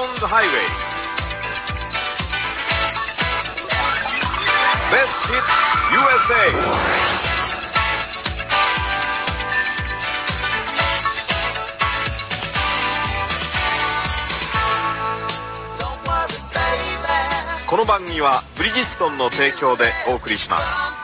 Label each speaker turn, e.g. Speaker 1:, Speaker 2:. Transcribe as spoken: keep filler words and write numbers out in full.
Speaker 1: the highway. Best hits U S A.この番組はブリヂストンの提供でお送りします。